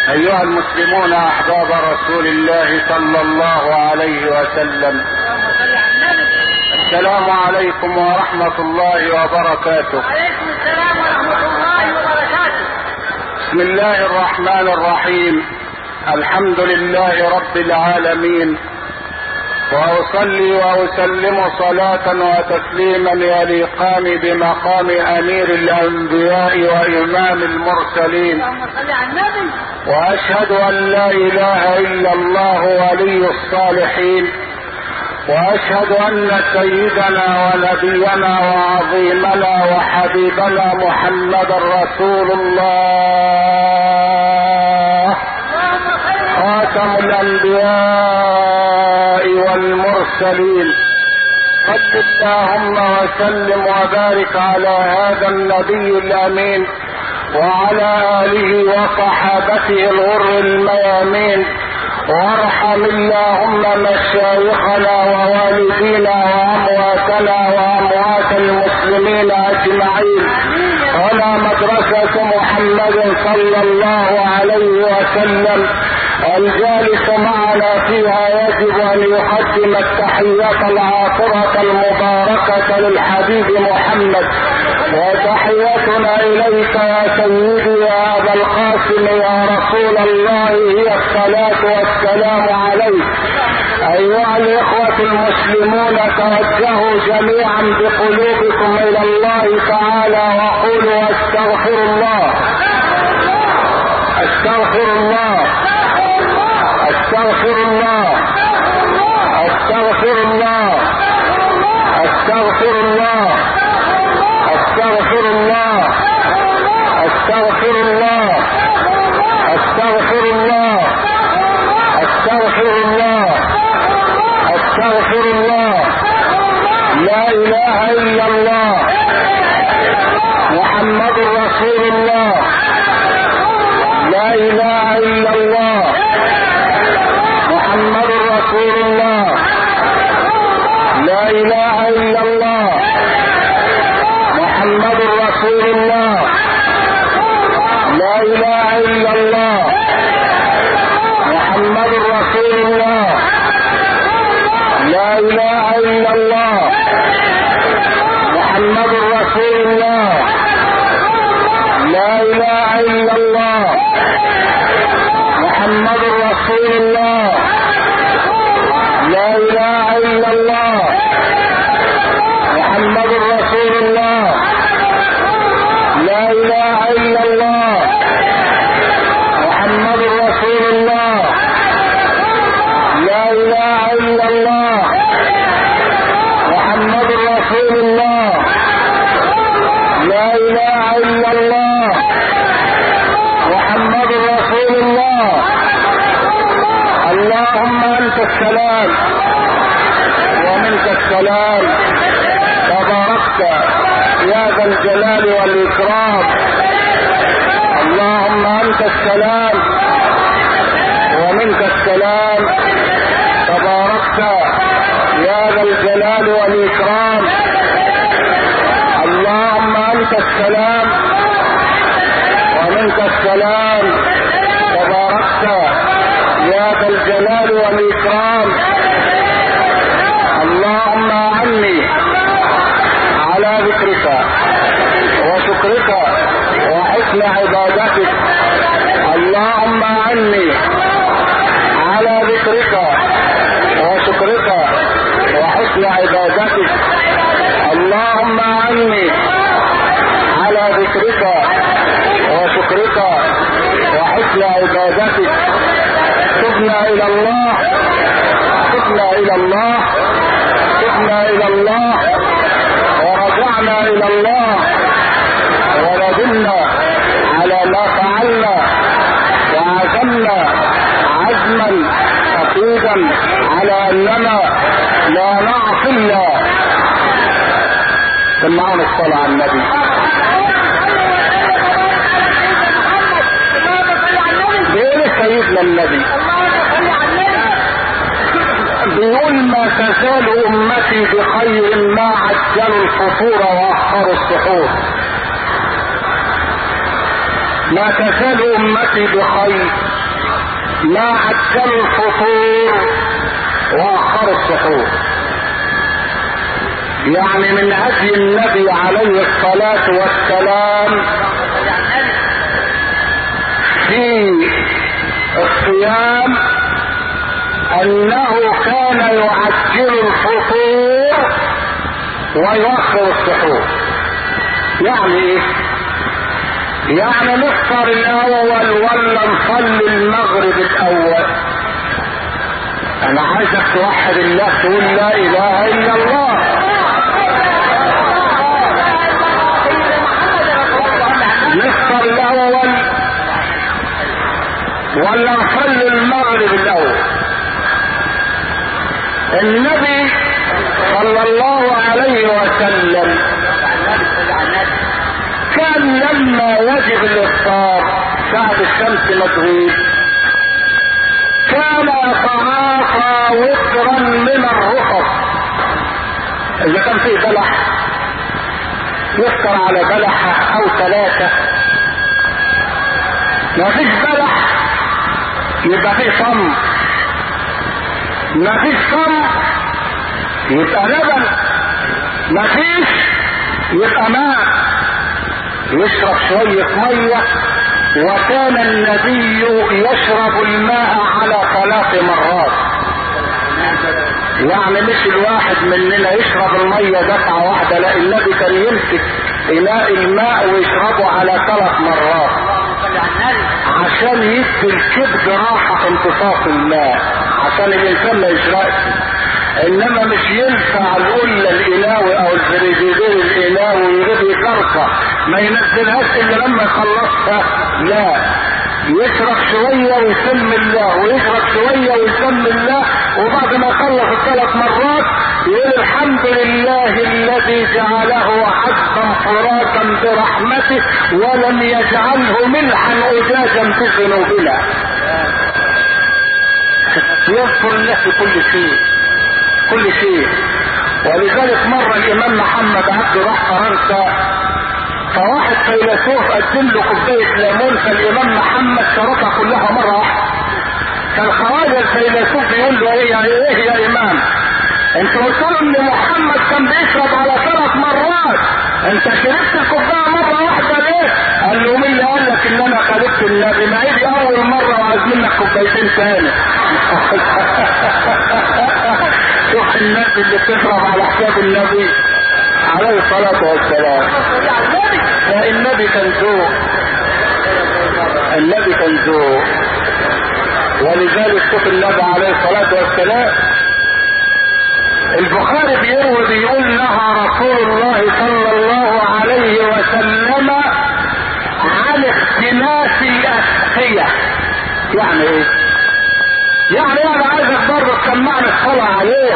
أيها المسلمون أحباب رسول الله صلى الله عليه وسلم، السلام عليكم ورحمة الله وبركاته. وعليكم السلام ورحمة الله وبركاته. بسم الله الرحمن الرحيم. الحمد لله رب العالمين، وأصلي وأسلم صلاة وتسليما يليقان بمقام أمير الأنبياء وإمام المرسلين، وأشهد أن لا إله إلا الله ولي الصالحين، وأشهد أن سيدنا ونبينا وعظيمنا وحبيبنا محمد رسول الله خاتم الأنبياء والمرسلين. صل اللهم وسلم وبارك على هذا النبي الأمين وعلى آله وصحابته الغر الميامين، وارحم اللهم مشايخنا ووالدينا وأمواتنا وأموات المسلمين أجمعين، ولا مدرسة محمد صلى الله عليه وسلم الجالس معنا فيها يجب أن يقدم التحيات العاطرة المباركة للحبيب محمد، وتحياتنا إليك يا سيدي يا أبا القاسم يا رسول الله هي الصلاة والسلام عليك. أيها الإخوة المسلمون، توجهوا جميعا بقلوبكم إلى الله تعالى وقولوا استغفر الله استغفر الله استغفر الله استغفر الله استغفر الله استغفر الله استغفر الله استغفر الله استغفر الله استغفر الله. لا اله الا الله محمد رسول الله. لا اله الا الله محمد رسول الله. لا اله الا الله محمد رسول الله. لا اله الا الله محمد رسول الله. لا اله الا الله محمد رسول الله. لا اله الا الله محمد رسول الله. لا اله الا الله محمد رسول الله. لا اله الا الله محمد رسول الله. لا اله الا الله محمد رسول الله. لا اله الا الله محمد رسول الله. اللهم انت السلام ومنك السلام، تباركت يا ذا الجلال والاكرام. اللهم انت السلام ومنك السلام، تباركت يا ذا الجلال والاكرام. اللهم انت السلام ومنك السلام، تباركت يا ذا الجلال والاكرام. اللهم اعني على ذكرك وشكرك وحسن عبادتك. اللهم اعني على ذكرك وشكرك وحسن عبادتك. اللهم اعني على ذكرك وشكرك وحسن عبادتك. تبنا الى الله تبنا الى الله تبنا الى الله ورجعنا الى الله، وندمنا على ما فعلنا، وعزمنا عزما اكيدا على اننا لا نعصي الله. سمعنا الصلاة على النبي. بيقول سيدنا النبي، بيقول ما تزال امتي بخير ما عجلوا الفطور واخروا السحور. ما تزال امتي بخير ما عجلوا الفطور واخروا السحور. يعني من هدي النبي عليه الصلاة والسلام في الصيام انه كان يعجل الفطور ويؤخر السحور. يعني ايه؟ يعني نفطر الاول ولا نصلي المغرب الاول؟ انا عايزك توحد الله، تقول لا اله الا الله. نفطر الاول ولا نصلي المغرب الاول؟ النبي صلى الله عليه وسلم كان لما وجب الافطار ساعة الشمس مغرب كان يتعاطى وترا من الرخص. اذا كان فيه بلح يفطر على بلحة او 3. ما فيش بلح يبقى فيه صم، ما فيش صم يبقى لبن، ما فيش يبقى ماء، يشرب شوية مية. وكان النبي يشرب الماء على 3 مرات. يعني مش الواحد مننا يشرب المية دفعة واحدة، لا، النبي كان يمسك إناء الماء ويشربه على 3 مرات عشان يدي الكبد راحة امتصاص الماء، عشان الإنسان ما يشرقش. انما مش ينفع القلة الإناوي او الزريجيدير الإناوي يريد يكركه ما ينزلهاش الا لما يخلصها. لا، يشرب شوية ويسمي الله، ويشرب شوية ويسمي الله، وبعد ما يخلص 3 مرات يقول الحمد لله الذي جعله عذبا فراتا برحمته ولم يجعله ملحا أجاجا في ذنوبنا. يذكر الله في كل شيء، كل شيء. ولذلك مرة الامام محمد عبده راح فرنسا، فواحد فيلسوف قدم له كوباية ليمون، فالامام محمد شربها كلها مرة واحدة. فالخواجة الفيلسوف يقول له ايه يا امام، انت قلت له ان محمد كان بيشرب على 3 مرات، انت شربت الكوبايه مره واحده ليه؟ قال له مين اللي قال لك ان انا خالفت النبي؟ ما هي اول مره وعايز منك كوبايتين تاني. شوف الناس اللي بتشرب على حساب النبي عليه الصلاه والسلام. فالنبي كان ذوق، النبي كان ذوق. ولذلك شوف النبي عليه الصلاه والسلام، البخاري بيروي بيقول نهى رسول الله صلى الله عليه وسلم عن اختلاس الاسقية. يعني ايه؟ يعني انا عايزك برضه تسمعني الصلاة عليه.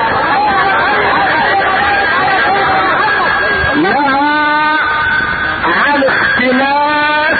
نهى عن اختلاس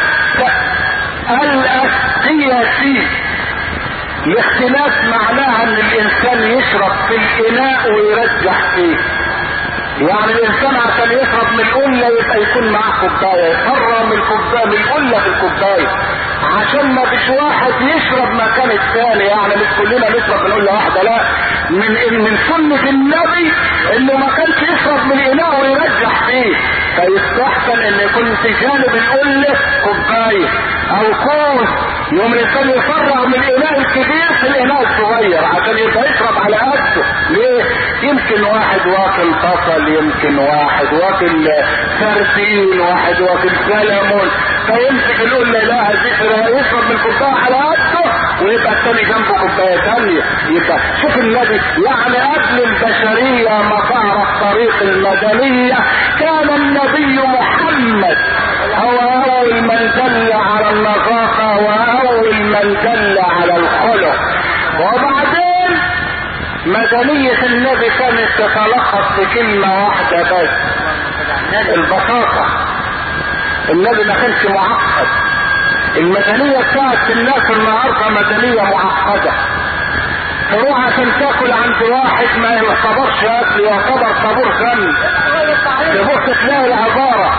الاسقية. الاختلاس معناها ان الانسان يشرب في الاناء ويرجح فيه. يعني الانسان عشان يشرب من القلة يبقى يكون معاه كوباية، يفرغ من الكوباية من القلة في الكوباية، عشان ما فيش واحد يشرب مكان الثاني. يعني مش كلنا نشرب من قلة واحدة، لا، من سنة النبي انه ما كانش يشرب من الاناء ويرجح فيه. فيستحسن ان يكون في جانب القلة كوباية او كوز، يوم الانسان يفرغ من الاناء الكبير في الاناء الصغير عشان يبقى يشرب على قده. ليه؟ يمكن واحد واكل بصل، يمكن واحد واكل سردين، واحد واكل سلمون، فيمسك القلة لا يشرب من الكوبايه على قده ويبقى الثاني جنبه كوبايه ثانيه. يبقى شوف النبي، يعني قبل البشريه ما تعرف طريق المدنيه كان النبي محمد هو اول من دل على النظافه واول من دل على الخلق. وبعدين مدنية النبي كانت تتلخص في كلمة واحدة بس، البساطة. النبي ما كانش معقد. المدنية بتاعت الناس النهارده مدنية معقدة. تروح عشان تاكل عند واحد ما يعتبرش اكل، يعتبر طابور غم، تبص تلاقي العبارة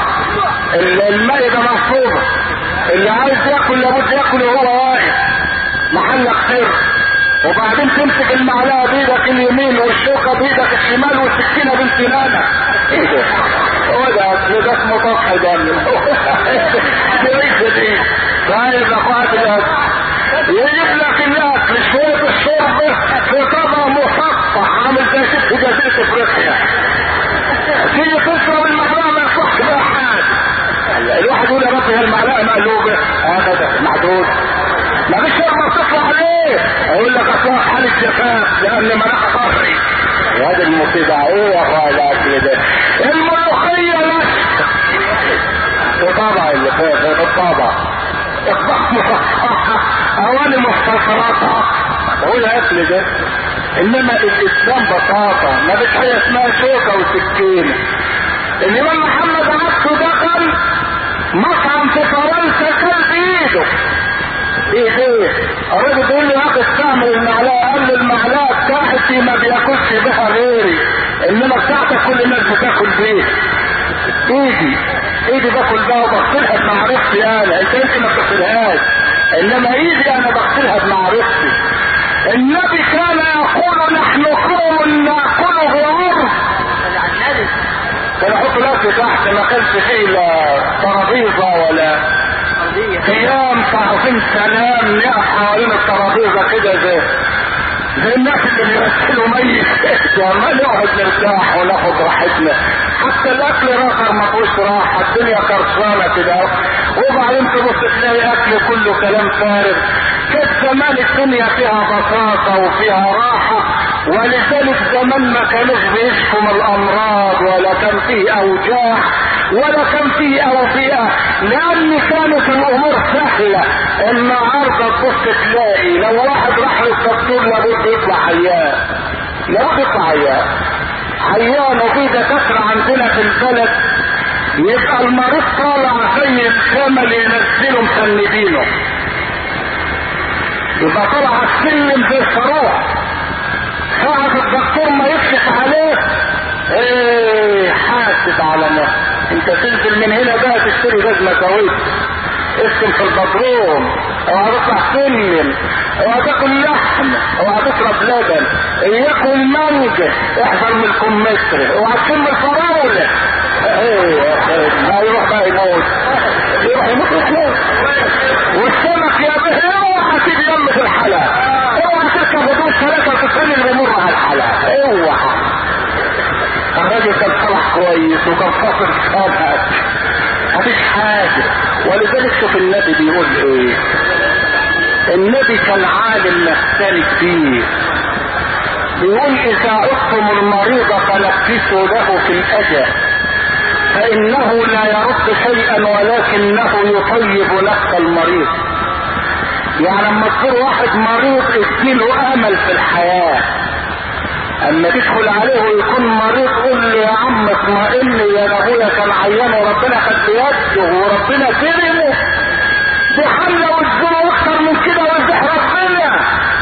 المائدة منصوبة، اللي عايز ياكل لابد ياكل وهو واقف، محل يقول لك سر، وبعدين تمسك المعلقه بايدك اليمين والشوكه بايدك الشمال والسكينه بامتنانك. ايه ده؟ هو ده اسمه طفح دم. دي طيب يا اخوات الاكل، يجيب لك الاكل شويه الشرب في طبق مصفح عامل زي شبه جزيره افريقيا، تيجي تشرب المعلقه ما يصحش بقى حاجه. الواحد يقول يا رب هي المعلقه مقلوبه ابدا محدود، ما فيش شربه تطلع عليه، اقول لك اصلا حاله جفاف لان مناخ قهري. وهذا المصيبه ايه يا اخويا الاكل ده؟ الملوخيه لك الطابع اللي فيه الطابع اواني مختصراتها هو الاكل ده. انما الاسلام بساطه، ما فيش حاجه اسمها شوكه وسكينه. الامام محمد عبده دخل مطعم في فرنسا كل بايده. ايه الراجل بيقول له يا اخي استعمل المعلقه، قال له المعلقه بتاعتي ما بياكلش بها غيري، انما بتاعتك كل الناس بتاكل بيه. ايدي باكل بها وبغسلها بمعرفتي انا، انت ما بتغسلهاش، انما ايدي انا بغسلها بمعرفتي. النبي كان يقول نحن قوم ناكل بعرض، كان يحط الاكل تحت، ما كانش فيه لا ترابيزه ولا قيام تعظيم سلام نقف حوالين الترابيزه كده زي الناس اللي بيغسلوا ميت ما نقعد نرتاح وناخد راحتنا. حتى الاكل راخر ما فيهوش راحه، الدنيا خرصانه كده، وبعدين تبص تلاقي اكل كله كلام فارغ. كانت زمان الدنيا فيها بساطه وفيها راحه، ولذلك زمان ما كانوش بيشكوا من الامراض ولا كان فيه اوجاع ولا كان فيه اوبئه، لان كانت الامور سهله. النهارده تبص تلاقي لو واحد راح للدكتور لابد يطلع عيان، عيان. وفي دكاتره عندنا في البلد يبقى المريض طالع زي الجمل ينزله مسندينه، يبقى طالع السلم زي الصاروخ، ساعة الدكتور ما يكشف عليه ايه حاسب على نفسك، انت تنزل من هنا بقى تشتري جزمة كويس، اسكن في البدروم، او هتطلع سلم، او هتاكل لحم، او هتشرب لبن، ياكل مانجا، احذر من الكمثرى، او هتشم الفراولة. ما يروح بقى يموت والسمك يا به اوعى تيجي جنب في الحلقة، اوعى تركب هدوء 3 وتتفنن بمر على الحلقة، اوعى. الراجل كان صلح كويس وكان فاصل صالح، مفيش حاجة. ولذلك شوف النبي بيقول ايه، النبي كان عالم نفساني كبير، بيقول اذا عدتم المريض فنفسوا له في الاجل، فانه لا يرد شيئا ولكنه يطيب نفس المريض. يعني لما تزور واحد مريض اديله امل في الحياة، اما تدخل عليه ويكون مريض قول له يا عم اطمئن يا ابويا كان عيان وربنا خد بيده وربنا كرمه، دي حمله وتزوره اكتر من كده ويرزق ربنا،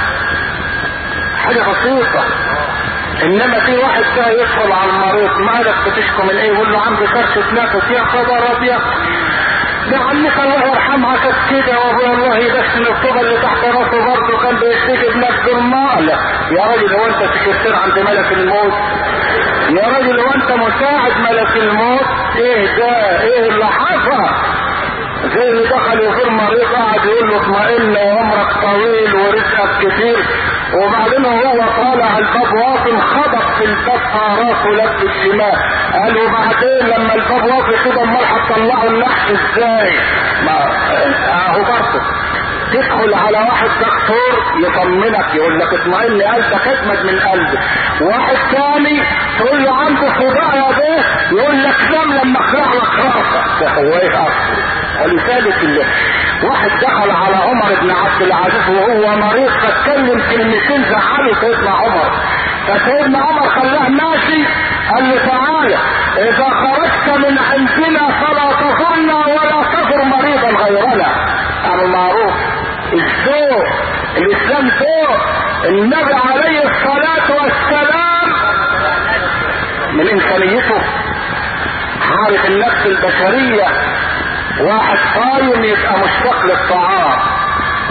حاجه بسيطه. انما في واحد ده يدخل على المريض مالك بتشكو من ايه، يقول له عندي كرشه نفس، يا خبر ابيض ده عمك الله يرحمها كانت كده، وابويا الله يدخل الطوبه اللي تحت راسه برضه كان بيشتكي بنفس المال. يا راجل هو انت سكرتير عند ملك الموت؟ يا راجل هو انت مساعد ملك الموت؟ ايه ده؟ ايه اللي حصل؟ زي اللي دخل يزور مريض قاعد يقول له اطمئن وعمرك طويل ورزقك كتير، وبعدين هو طالع الباب واصل خبط في الباب راسه لف الشمال، قال وبعدين لما الباب واصل كده امال هتطلعوا اللحم ازاي؟ ما اهو برضه تدخل على واحد دكتور يطمنك يقول لك اطمئن قلبك اجمد من قلبك، واحد تاني تقول له عنده صداع يا بيه يقول لك نام لما اخلع لك راسك، ده هو ايه اصلا؟ ولذلك واحد دخل على عمر بن عبد العزيز وهو مريض فاتكلم كلمتين زعلوا سيدنا عمر، فسيدنا عمر خلاه ماشي قال له تعالى اذا خرجت من عندنا فلا تزرنا ولا تزر مريضا غيرنا. انا معروف الذوق، الاسلام ذوق. النبي عليه الصلاه والسلام من انسانيته عارف النفس البشريه، واحد صايم يبقى مشتاق للطعام،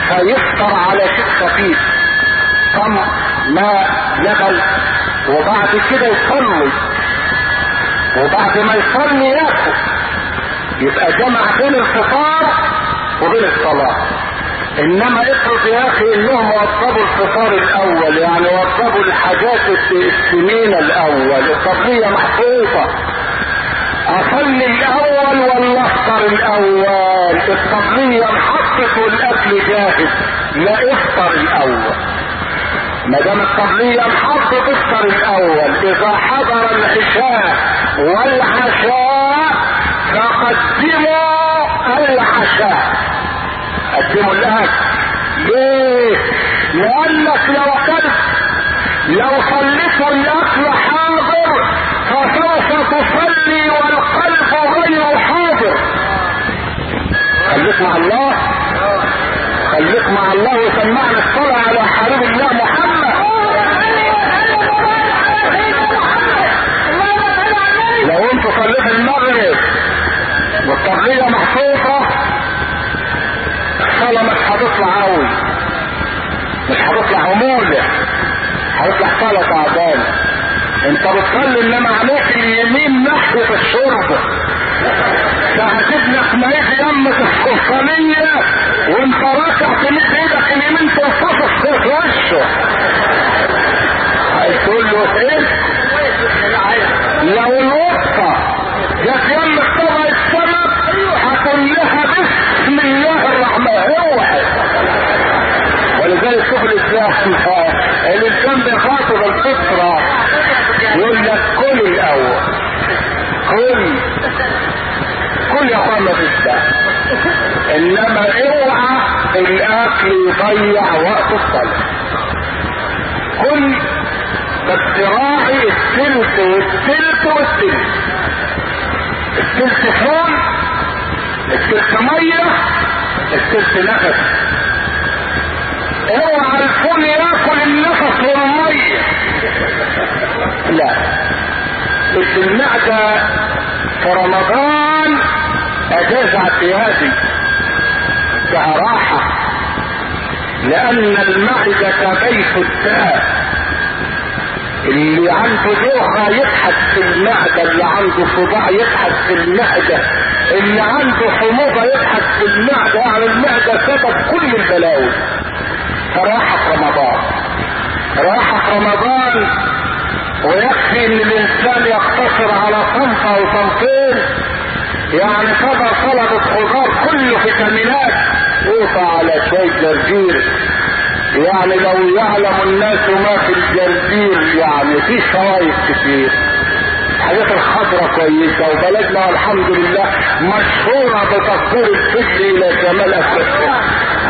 فيفطر على شيء خفيف، تمر، ماء، لبن، وبعد كده يصلي، وبعد ما يصلي ياكل. يبقى جمع بين الفطار وبين الصلاة. انما افرض يا اخي انهم وضبوا الفطار الاول، يعني وضبوا الحاجات السمين الاول، القضية محفوظة، اصلي الاول ولا افطر الاول؟ القضية انحطت والاكل جاهز، لا افطر الاول. ما دام القضية انحطت افطر الاول. اذا حضر العشاء والعشاء فقدموا العشاء، قدموا الاكل. ليه؟ لانك لو صليت الاكل حاضر فسوف تصلي والقلب غير حاضر. خليك مع الله، خليك مع الله وسمعنا الصلاة على حبيب الله محمد. لو انت صليت المغرب والتقضية محفوظة الصلاة مش هتطلع قوي، مش هتطلع عمولة، هتطلع صلاة تعبانة. انت بتصلي انما عليك اليمين ناحية الشرب، فهتجيب لك ميت يمة السلطانية وانت راكع تمد ايدك اليمين تنفصل في وشه. هتقول له ايه؟ لو الوقفة جت يم طبع السمك هتقول لها بسم الله الرحمن الرحيم. ولذلك شوف الاسلام الانسان بيخاطب الفطرة يقول لك كل الاول، كل يا اخوانا في الاسلام، انما اوعى الاكل يضيع وقت الصلاة. كل بس راعي الثلث والثلث والثلث، الثلث فول، الثلث ميه، الثلث نفس. اوعى الفول ياكل النفس والميه، لا. المعدة في رمضان اجاز اعتيادي فيها راحة، لان المعدة بيت الداء. اللي عنده دوخة يبحث في المعدة، اللي عنده صداع يبحث في المعدة، اللي عنده حموضة يبحث في المعدة. يعني المعدة سبب كل البلاوي. فراحة رمضان، راحة رمضان، ويكفي ان الانسان يقتصر على صنف او صنفين. يعني صدر سلطة خضار كله فيتامينات، يقطع على شوية جرجير. يعني لو يعلم الناس ما في الجرجير، يعني في فوائد كتير. الحاجات الخضرة كويسة، وبلدنا والحمد لله مشهورة بتصوير الفجل الى شمال افريقيا،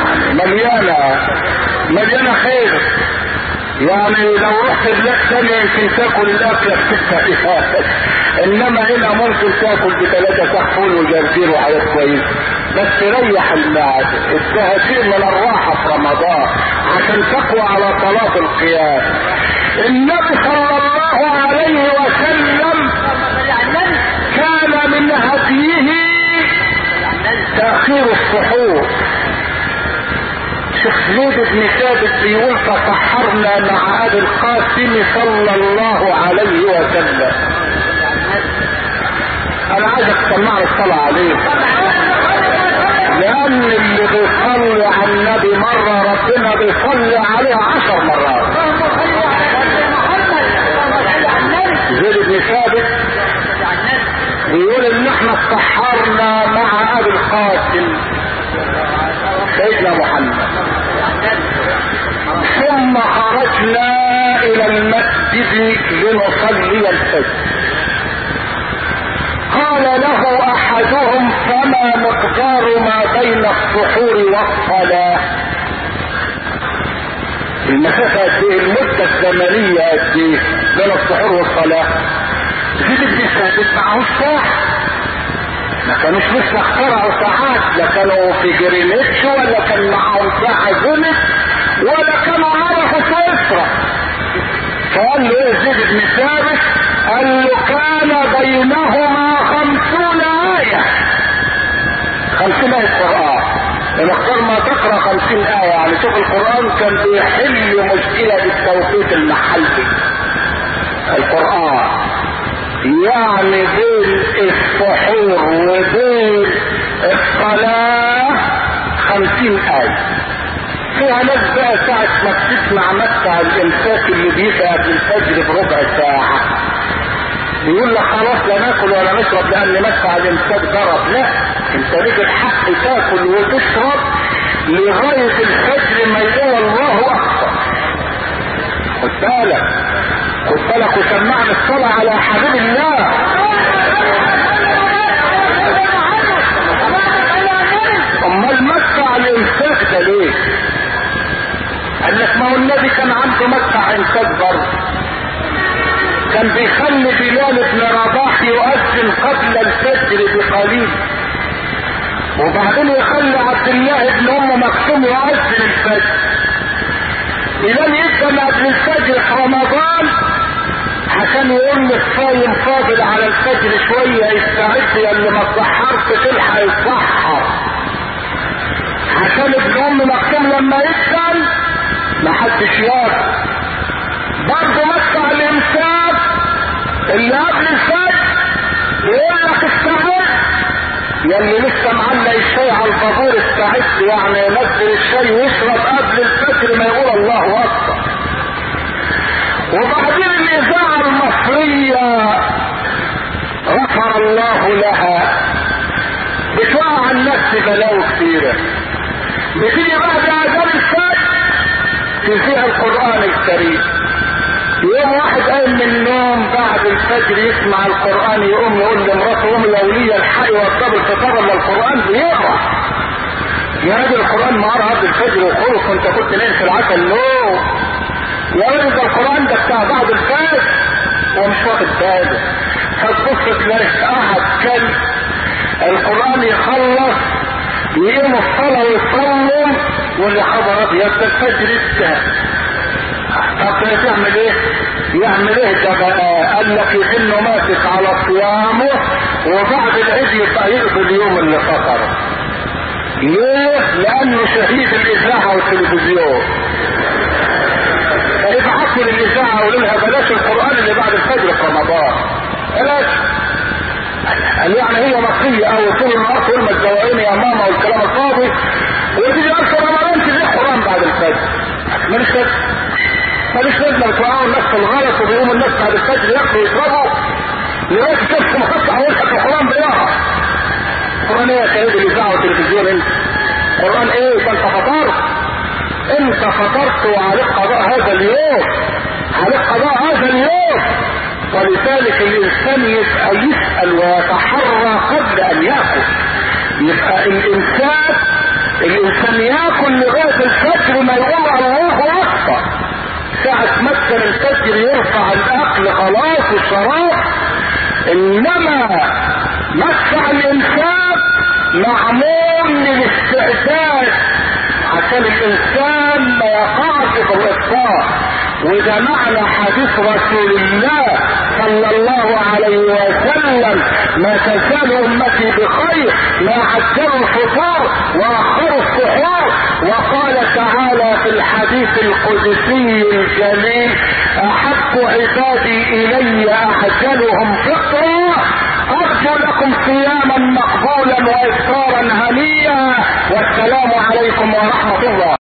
مليانة خير. يعني لو رحت بلاد ثانية يمكن تاكل الاكل بتبقى انما هنا ممكن تاكل بثلاثة كحول وجرجير وحاجات كويسة، بس ريح المعدة. التهجير من الراحة في رمضان عشان تقوى على صلاة القيام. النبي صلى الله عليه وسلم كان من هديه تأخير السحور. شيخ زيد بن ثابت بيقول تسحرنا مع ابي القاسم صلى الله عليه وسلم. انا عايزك تسمعني الصلاة عليه، لان اللي بيصلي على النبي مرة ربنا بيصلي عليه 10 مرات. زيد بن ثابت بيقول ان احنا تسحرنا مع ابي القاسم سيدنا محمد، ثم خرجنا الى المسجد لنصلي الفجر. قال له احدهم فما مقدار ما بين السحور والصلاة؟ المسافة قد ايه؟ المدة الزمنية قد ايه بين السحور والصلاة؟ زيد بن ثابت معه الساعة، ما كانوش لسه اخترعوا ساعات، لا كانوا في جرينتش ولا كان معهم ساعة زمن ولا كانوا عرفوا سويسرا. فقال له ايه زيد بن ثابت؟ قال له كان بينهما 50 آية، 50 آية قرآن. مختار ما تقرأ 50 آية. يعني شوف القرآن كان بيحل مشكلة التوقيت المحلي. القرآن يعني بين السحور وبين الصلاة 50 آية. فيها ناس بقى ساعة ما بتسمع مدفع الامساك اللي بيجي قبل الفجر بربع ساعة يقول لك خلاص لا ناكل ولا نشرب لان مدفع الامساك ضرب. لا، انت ليك الحق تاكل وتشرب لغاية الفجر ما يقول الله اكبر. خد بالك وسمعنا الصلاة على حبيب الله. امال مدفع الامساك ده ليه؟ قال لك ما هو النبي كان عنده مدفع امساك برضه، كان بيخلي بلال بن رباح يؤذن قبل الفجر بقليل، وبعدين يخلي عبد الله بن ام مكتوم يؤذن الفجر. بلال يبدا قبل الفجر في رمضان عشان يقول للصايم فاضل على الفجر شويه يستعد يا اللي ما اتسحرش تلحق يتسحر، عشان ابن ام مكتوم لما يسال ما حدش ياكل. برضه مدفع الامساك اللي قبل الفجر يقول لك استعد يا اللي لسه معلق الشاي على البابور استعد، يعني ينزل الشاي ويشرب قبل الفجر ما يقول الله اكبر. وبعدين الاذاعه المصريه غفر الله لها بتوقع الناس بلاوي كتيره، بتيجي بعد اذان الفجر تذيع القران الكريم. يوم واحد قايم من النوم بعد الفجر يسمع القران يقوم يقول لمراته قومي يا وليه الحقي وطب الفطار ولا القران بيقرا. يا راجل القران معاه قبل الفجر وخلص وانت كنت نايم في العسل. نو يا راجل ده القران ده بتاع بعد الفجر ومش واخد باله. فتبص تلاقي قاعد كلب القران يخلص يقوم الصلاه ويصلم واللي خبر ابيض ده الفجر لسه. طب يعمل ايه؟ يعمل ايه ده بقى؟ قال لك انه ماسك على صيامه وبعد العيد يبقى يقضي اليوم اللي فطره. ليه؟ لانه شهيد الاذاعه والتلفزيون. فابعثوا للاذاعه وقولوا لها بلاش القران اللي بعد الفجر في رمضان. بلاش. قال يعني هي مصريه او طول النهار تقول ما تزوقيني يا ماما والكلام الفاضي وتيجي اكثر رمضان تزيد قران بعد الفجر. ماليش لازمه بتوقعوا الناس في الغلط وبيقوموا الناس بعد الفجر ياكلوا ويشربوا لغايه كيف مقطع ويلحق القران بيقرا. قران ايه يا سيد الاذاعه والتلفزيون؟ انت قران ايه؟ ده انت فطرت وعليك قضاء هذا اليوم، ولذلك الانسان يبقى يسال ويتحرى قبل ان ياكل. يبقى الانسان ياكل لغايه الفجر ما يقول الله اكبر. ساعة مكة الفجر يرفع الاكل خلاص والشراب. انما مدفع الانسان معمول للاستعداد عشان الانسان ما يقعش في الافطار. وده معنى حديث رسول الله صلى الله عليه وسلم ما تزال امتي بخير ما عجلوا الفطور واخروا السحور. وقال تعالى في الحديث القدسي الجليل احب عبادي الي اعجلهم فطرا ارجو لكم صياما مقبولا وافطارا هنيئا. والسلام عليكم ورحمه الله.